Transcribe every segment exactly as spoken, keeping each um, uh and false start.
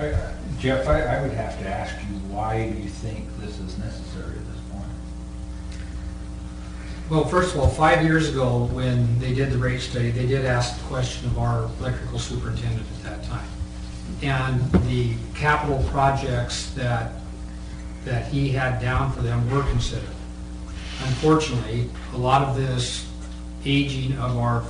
I, Jeff, I, I would have to ask you, why do you think this is necessary at this point? Well, first of all, five years ago when they did the rate study, they did ask the question of our electrical superintendent at that time. And the capital projects that that he had down for them were considered. Unfortunately, a lot of this aging of our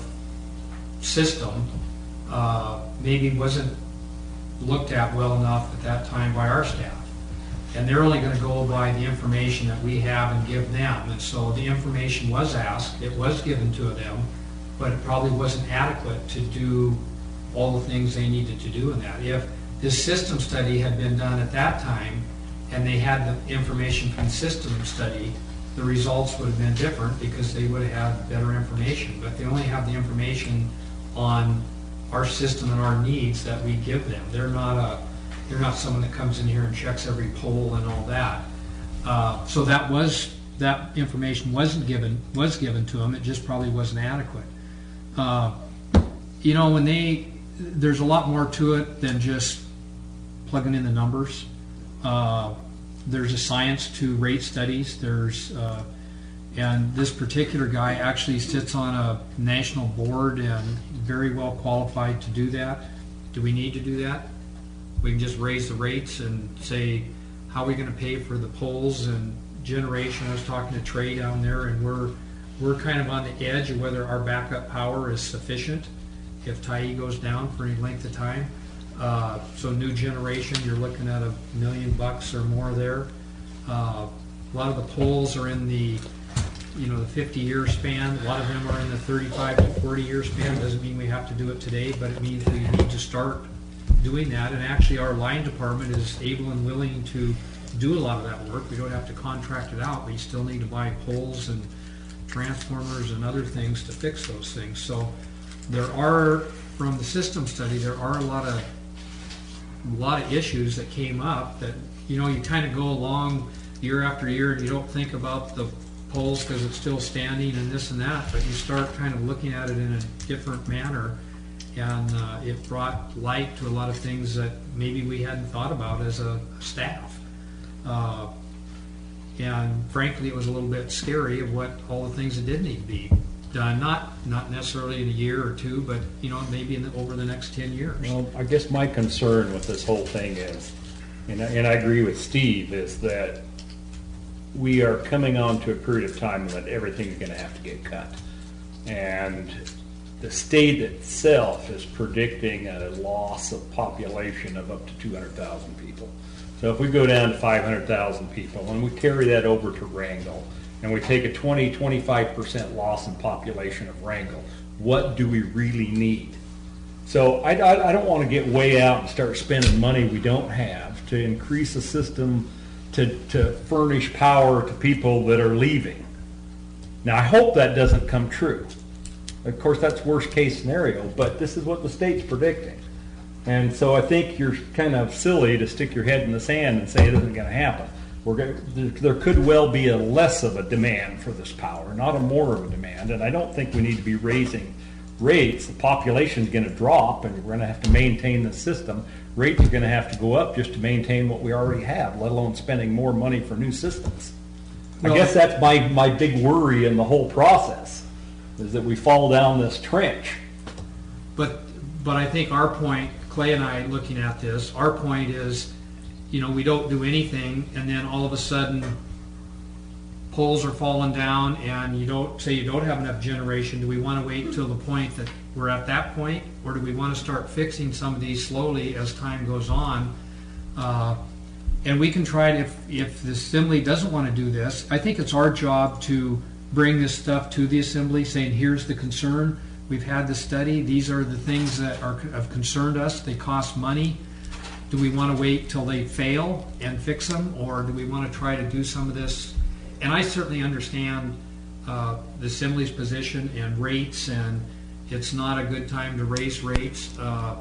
system uh, maybe wasn't looked at well enough at that time by our staff. And they're only going to go by the information that we have and give them. And so the information was asked, it was given to them, but it probably wasn't adequate to do all the things they needed to do in that. If this system study had been done at that time and they had the information from the system study, the results would have been different because they would have had better information. But they only have the information on our system and our needs that we give them. They're not a They're not someone that comes in here and checks every pole and all that. Uh, so that was that information wasn't given was given to them. It just probably wasn't adequate. Uh, you know, when they there's a lot more to it than just plugging in the numbers. Uh, there's a science to rate studies. There's uh, and this particular guy actually sits on a national board and very well qualified to do that. Do we need to do that? We can just raise the rates and say, how are we going to pay for the poles and generation? I was talking to Trey down there, and we're we're kind of on the edge of whether our backup power is sufficient if Tyee goes down for any length of time. Uh, so new generation, you're looking at a million bucks or more there. Uh, a lot of the poles are in the you know the fifty year span. A lot of them are in the thirty-five to forty year span. Doesn't mean we have to do it today, but it means we need to start doing that. And actually our line department is able and willing to do a lot of that work. We don't have to contract it out. We still need to buy poles and transformers and other things to fix those things. So there are, from the system study, there are a lot of a lot of issues that came up that, you know, you kind of go along year after year and you don't think about the poles because it's still standing and this and that, but you start kind of looking at it in a different manner. And uh, it brought light to a lot of things that maybe we hadn't thought about as a staff. Uh, and frankly, it was a little bit scary of what all the things that did need to be done. Not not necessarily in a year or two, but you know maybe in the, over the next ten years. Well, I guess my concern with this whole thing is, and I, and I agree with Steve, is that we are coming on to a period of time that everything's going to have to get cut, and the state itself is predicting a loss of population of up to two hundred thousand people. So if we go down to five hundred thousand people and we carry that over to Wrangell and we take a twenty, twenty-five percent loss in population of Wrangell, what do we really need? So I, I, I don't want to get way out and start spending money we don't have to increase the system to, to furnish power to people that are leaving. Now I hope that doesn't come true. Of course, that's worst case scenario, but this is what the state's predicting. And so I think you're kind of silly to stick your head in the sand and say it isn't going to happen. We're going to, there could well be a less of a demand for this power, not a more of a demand. And I don't think we need to be raising rates. The population is going to drop, and we're going to have to maintain the system. Rates are going to have to go up just to maintain what we already have, let alone spending more money for new systems. Well, I guess that's my, my big worry in the whole process, is that we fall down this trench. But but I think our point, Clay and I looking at this, our point is, you know, we don't do anything and then all of a sudden poles are falling down and you don't say you don't have enough generation. Do we want to wait until the point that we're at that point, or do we want to start fixing some of these slowly as time goes on? Uh, and we can try to, if, if the assembly doesn't want to do this, I think it's our job to bring this stuff to the assembly saying, here's the concern. We've had the study. These are the things that are, have concerned us. They cost money. Do we want to wait till they fail and fix them, or do we want to try to do some of this? And I certainly understand uh, the assembly's position and rates, and it's not a good time to raise rates. Uh,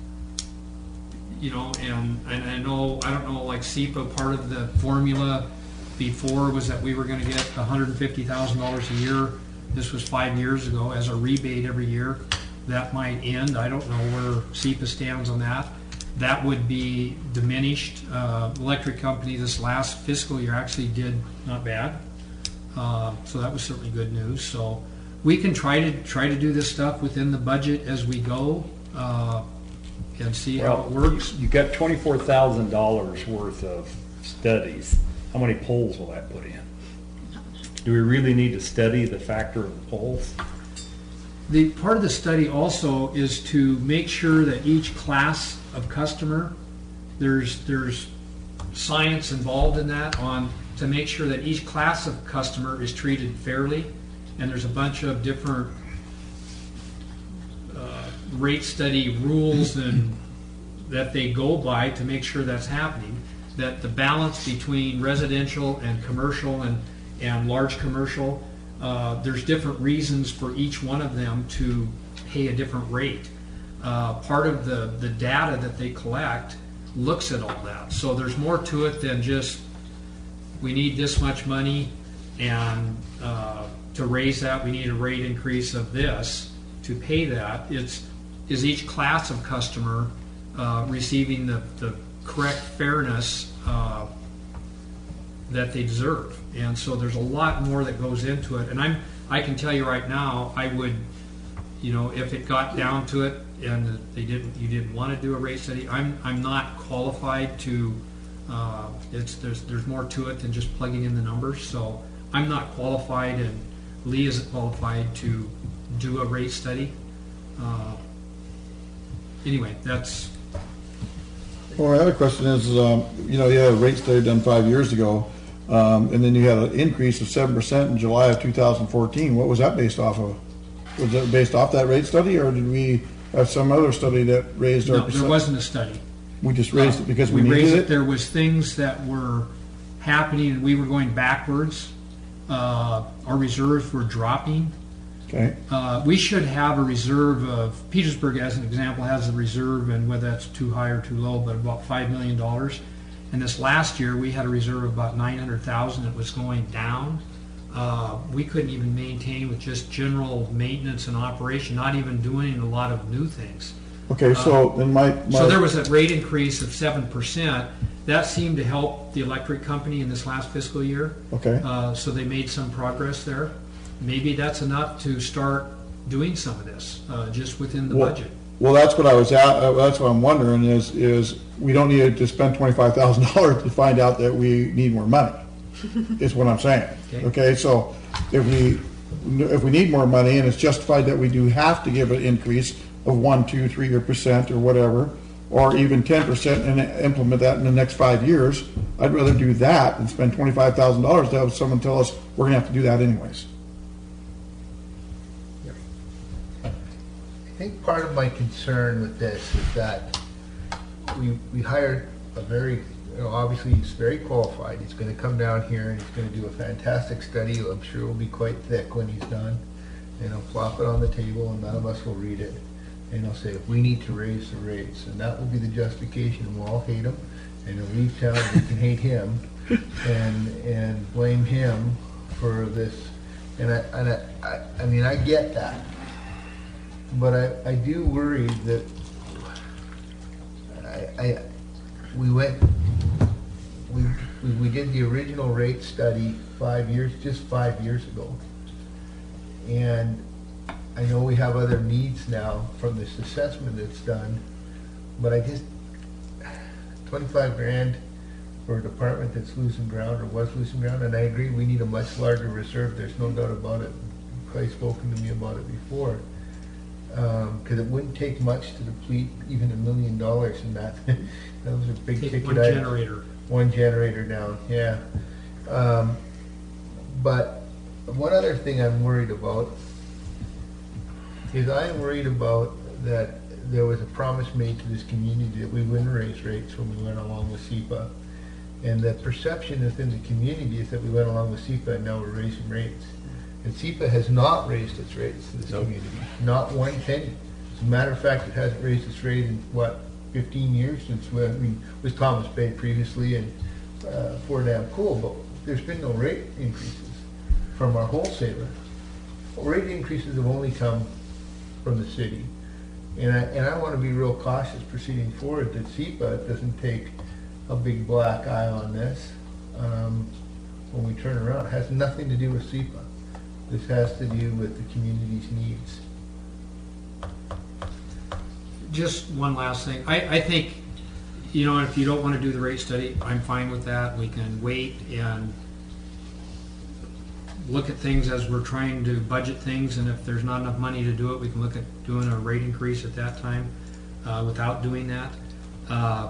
you know, and, and I know, I don't know, like S E P A, part of the formula before was that we were going to get one hundred fifty thousand dollars a year. This was five years ago as a rebate every year. That might end. I don't know where S E P A stands on that. that would be diminished. Uh, electric company this last fiscal year actually did not bad, uh, so that was certainly good news. So we can try to try to do this stuff within the budget as we go, uh, and see how it Well, works. you you got twenty-four thousand dollars worth of studies. How many polls will that put in? Do we really need to study the factor of the polls? The part of the study also is to make sure that each class of customer, there's there's science involved in that on to make sure that each class of customer is treated fairly, and there's a bunch of different uh, rate study rules and that they go by to make sure that's happening. That the balance between residential and commercial and and large commercial. Uh, there's different reasons for each one of them to pay a different rate. Uh, part of the, the data that they collect looks at all that. So there's more to it than just we need this much money and uh, to raise that we need a rate increase of this to pay that. It's is each class of customer uh, receiving the, the correct fairness uh, that they deserve. And so there's a lot more that goes into it. And I'm, I can tell you right now, I would, you know, if it got down to it and they didn't, you didn't want to do a rate study, I'm, I'm not qualified to. Uh, it's there's there's more to it than just plugging in the numbers. So I'm not qualified, and Lee isn't qualified to do a rate study. Uh, anyway, that's. Well, my other question is, um, you know, you had a rate study done five years ago, um, and then you had an increase of seven percent in July of two thousand fourteen. What was that based off of? Was it based off that rate study, or did we have some other study that raised our No, percent? there wasn't a study. We just raised it because we, we raised needed it. it? There was things that were happening, and we were going backwards. Uh, our reserves were dropping. Okay, Uh, we should have a reserve of, Petersburg as an example has a reserve, and whether that's too high or too low, but about five million dollars. And this last year, we had a reserve of about nine hundred thousand dollars. It was going down. Uh, we couldn't even maintain with just general maintenance and operation, not even doing a lot of new things. okay, so then my, my. So there was a rate increase of seven percent. That seemed to help the electric company in this last fiscal year. Okay. Uh, so they made some progress there. Maybe that's enough to start doing some of this, uh, just within the Well- budget. Well, that's what I was at, uh, that's what I'm wondering is, is we don't need to spend twenty-five thousand dollars to find out that we need more money, is what I'm saying. Okay. Okay, so if we, if we need more money and it's justified that we do have to give an increase of one, two, three or percent or whatever, or even ten percent and implement that in the next five years, I'd rather do that than spend twenty-five thousand dollars to have someone tell us we're gonna have to do that anyways. I think part of my concern with this is that we, we hired a very, you know, obviously he's very qualified. He's gonna come down here and he's gonna do a fantastic study. I'm sure it will be quite thick when he's done. And he'll flop it on the table and none of us will read it. And he'll say, we need to raise the rates. And that will be the justification, and we'll all hate him. And he'll leave town and we can hate him and, and blame him for this. And I, and I, I, I mean, I get that. But I, I do worry that I, I, we went, we, we we did the original rate study five years, just five years ago. And I know we have other needs now from this assessment that's done, but I just, twenty-five grand for a department that's losing ground or was losing ground, and I agree, we need a much larger reserve, there's no doubt about it. You've probably spoken to me about it before. Because it wouldn't take much to deplete even a million dollars in that. Those are big Take ticket one items. generator. One generator down, yeah. Um, But one other thing I'm worried about is I'm worried about that there was a promise made to this community that we wouldn't raise rates when we went along with S E P A. And the perception within the community is that we went along with S E P A and now we're raising rates. And S E P A has not raised its rates to this Nope. community, not one penny. As a matter of fact, it hasn't raised its rate in, what, fifteen years since, we- I mean, it was Thomas Bay previously and uh, Fort Dam Cool, but there's been no rate increases from our wholesaler. Rate increases have only come from the city. And I, and I want to be real cautious proceeding forward that SEPA doesn't take a big black eye on this um, when we turn around. It has nothing to do with SEPA. This has to do with the community's needs. Just one last thing. I, I think, you know, if you don't want to do the rate study, I'm fine with that. We can wait and look at things as we're trying to budget things, and if there's not enough money to do it, we can look at doing a rate increase at that time uh, without doing that. Uh,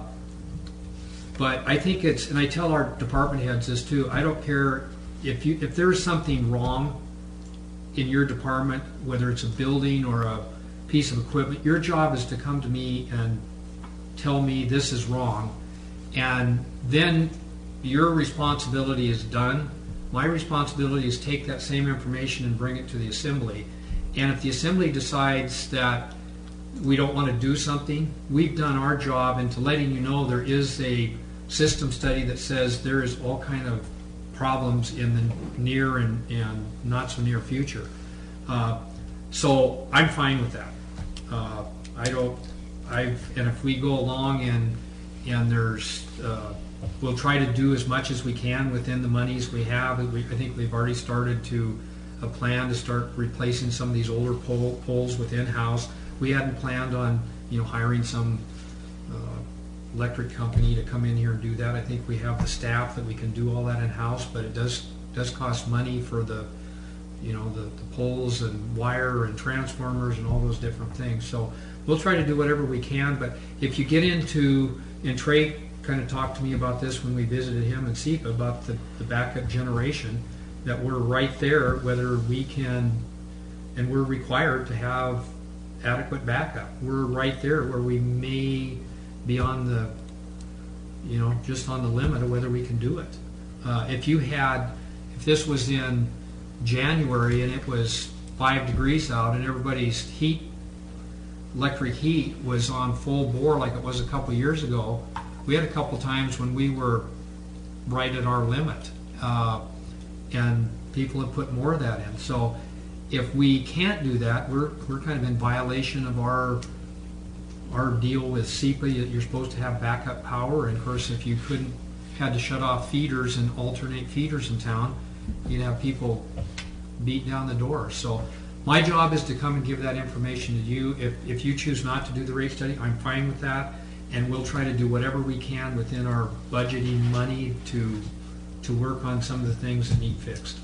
but I think it's, and I tell our department heads this too, I don't care if you if there's something wrong in your department, whether it's a building or a piece of equipment, your job is to come to me and tell me this is wrong, and then your responsibility is done. My responsibility is take that same information and bring it to the assembly, and if the assembly decides that we don't want to do something, we've done our job into letting you know there is a system study that says there is all kind of problems in the near and, and not so near future. Uh, so I'm fine with that. Uh, I don't, I've, and if we go along and, and there's, uh, we'll try to do as much as we can within the monies we have. We, I think we've already started to, a plan to start replacing some of these older pole, poles with in-house. We hadn't planned on, you know, hiring some uh, electric company to come in here and do that. I think we have the staff that we can do all that in-house, but it does does cost money for the, you know, the, the poles and wire and transformers and all those different things. So we'll try to do whatever we can, but if you get into, and Trey kind of talked to me about this when we visited him in SEPA about the, the backup generation, that we're right there, whether we can, and we're required to have adequate backup. We're right there where we may be on the, you know, just on the limit of whether we can do it. Uh, if you had, if this was in January and it was five degrees out and everybody's heat, electric heat was on full bore like it was a couple years ago, we had a couple times when we were right at our limit, uh, and people have put more of that in. So if we can't do that, we're we're kind of in violation of our our deal with SEPA. You're supposed to have backup power, and of course, if you couldn't, had to shut off feeders and alternate feeders in town, you'd have people beat down the door. So my job is to come and give that information to you. If if you choose not to do the rate study, I'm fine with that, and we'll try to do whatever we can within our budgeting money to to work on some of the things that need fixed.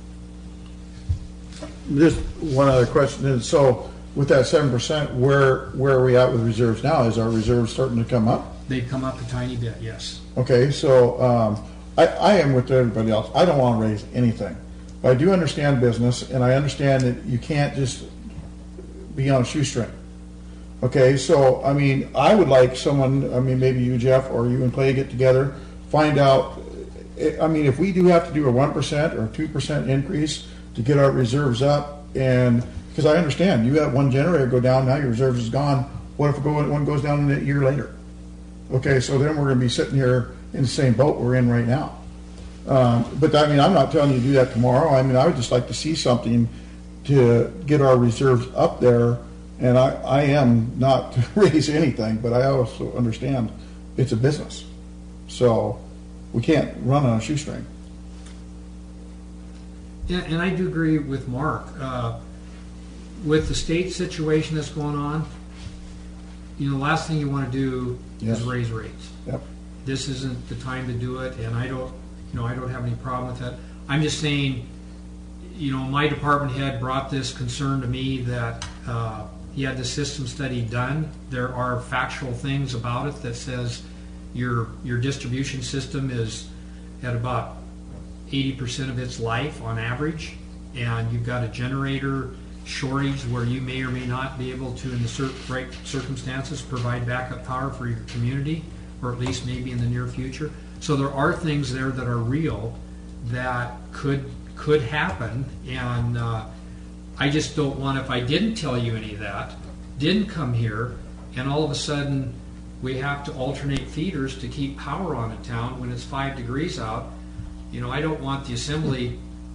Just one other question is, so with that seven percent, where, where are we at with reserves now? Is our reserves starting to come up? They've come up a tiny bit, yes. Okay, so, um, I, I am with everybody else. I don't want to raise anything. But I do understand business, and I understand that you can't just be on a shoestring. Okay, so, I mean, I would like someone, I mean, maybe you, Jeff, or you and Clay get together, find out, I mean, if we do have to do a one percent or two percent increase to get our reserves up, and, because I understand, you have one generator go down, now your reserves is gone, what if one goes down a year later? Okay, so then we're going to be sitting here in the same boat we're in right now. Um, but I mean, I'm not telling you to do that tomorrow. I mean, I would just like to see something to get our reserves up there. And I, I am not to raise anything, but I also understand it's a business. So we can't run on a shoestring. Yeah, and I do agree with Mark. Uh, with the state situation that's going on, you know, the last thing you want to do Yes. is raise rates. Yep. This isn't the time to do it, and I don't, you know, I don't have any problem with that. I'm just saying, you know, my department head brought this concern to me that uh, he had the system study done. There are factual things about it that says your your distribution system is at about eighty percent of its life on average, and you've got a generator shortage where you may or may not be able to, in the cir- right circumstances, provide backup power for your community, or at least maybe in the near future. So there are things there that are real that could could happen, and uh, I just don't want, if I didn't tell you any of that, didn't come here, and all of a sudden we have to alternate feeders to keep power on in town when it's five degrees out. You know, I don't want the assembly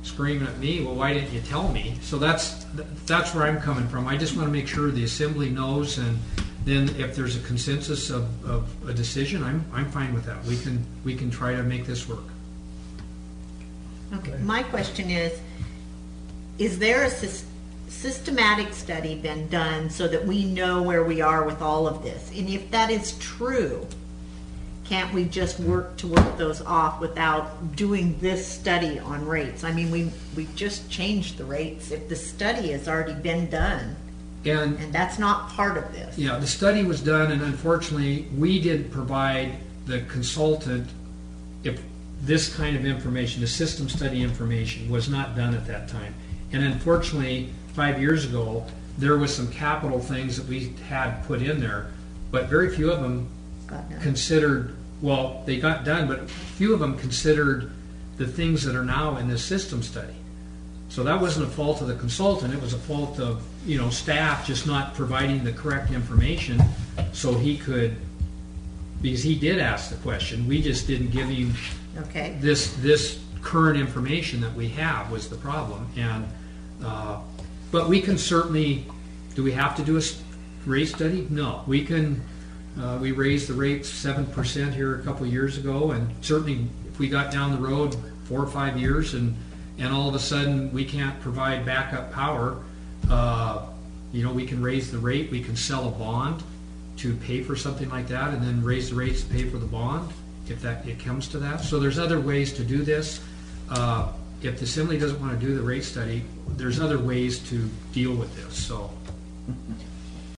screaming at me, well, why didn't you tell me? So that's, that's where I'm coming from. I just want to make sure the assembly knows, and then if there's a consensus of, of a decision, I'm, I'm fine with that. We can, we can try to make this work. Okay, my question is, is there a sys- systematic study been done so that we know where we are with all of this? And if that is true, can't we just work to work those off without doing this study on rates? I mean, we, we just changed the rates if the study has already been done, And and that's not part of this. yeah, the study was done, and unfortunately, we did provide the consultant, if this kind of information, the system study information, was not done at that time. And unfortunately, five years ago, there was some capital things that we had put in there, but very few of them Got done. considered, well, they got done, but few of them considered the things that are now in this system study. So that wasn't a fault of the consultant, it was a fault of, you know, staff just not providing the correct information so he could, because he did ask the question, we just didn't give him Okay, this, this current information that we have was the problem. And, uh, but we can certainly, do we have to do a s- rate study? No, we can, uh, we raised the rates seven percent here a couple of years ago, and certainly if we got down the road four or five years and, and all of a sudden we can't provide backup power, uh, you know, we can raise the rate, we can sell a bond to pay for something like that, and then raise the rates to pay for the bond, if that, it comes to that. So there's other ways to do this. Uh, if the assembly doesn't want to do the rate study, there's other ways to deal with this, so.